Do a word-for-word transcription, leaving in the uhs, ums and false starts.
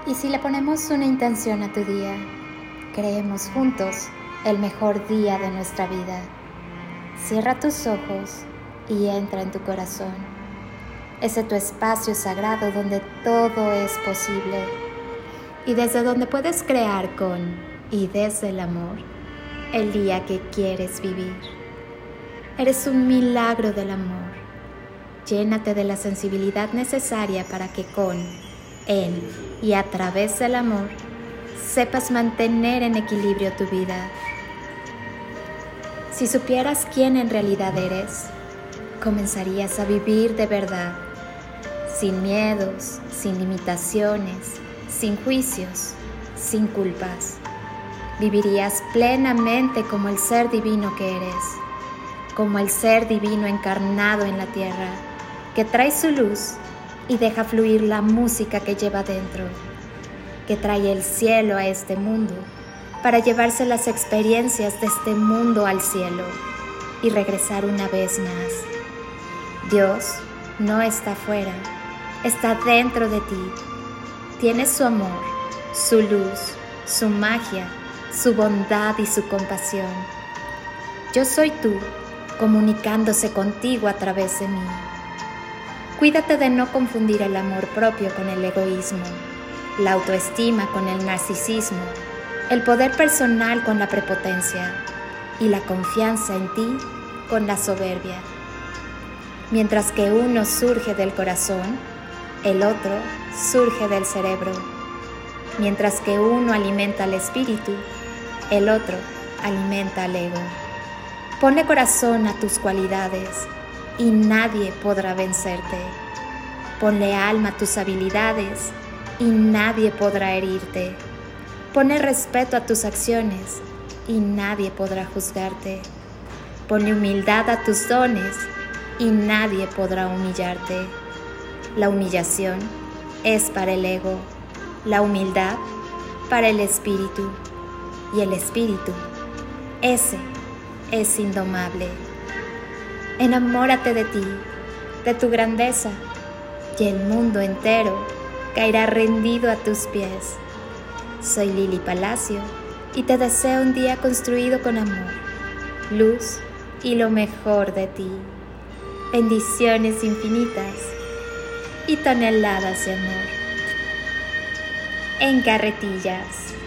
Y si le ponemos una intención a tu día, creemos juntos el mejor día de nuestra vida. Cierra tus ojos y entra en tu corazón, ese tu espacio sagrado donde todo es posible y desde donde puedes crear con y desde el amor el día que quieres vivir. Eres un milagro del amor. Llénate de la sensibilidad necesaria para que con, en y a través del amor sepas mantener en equilibrio tu vida. Si supieras quién en realidad eres, comenzarías a vivir de verdad, sin miedos, sin limitaciones, sin juicios, sin culpas. Vivirías plenamente como el ser divino que eres, como el ser divino encarnado en la tierra, que trae su luz y deja fluir la música que lleva dentro, que trae el cielo a este mundo para llevarse las experiencias de este mundo al cielo y regresar una vez más. Dios no está afuera, está dentro de ti. Tienes su amor, su luz, su magia, su bondad y su compasión. Yo soy tú, comunicándose contigo a través de mí. Cuídate de no confundir el amor propio con el egoísmo, la autoestima con el narcisismo, el poder personal con la prepotencia y la confianza en ti con la soberbia. Mientras que uno surge del corazón, el otro surge del cerebro. Mientras que uno alimenta al espíritu, el otro alimenta al ego. Ponle corazón a tus cualidades y nadie podrá vencerte. Ponle alma a tus habilidades y nadie podrá herirte. Ponle respeto a tus acciones y nadie podrá juzgarte. Ponle humildad a tus dones y nadie podrá humillarte. La humillación es para el ego, la humildad para el espíritu y el espíritu, ese es indomable. Enamórate de ti, de tu grandeza, y el mundo entero caerá rendido a tus pies. Soy Lili Palacio y te deseo un día construido con amor, luz y lo mejor de ti. Bendiciones infinitas y toneladas de amor. En carretillas.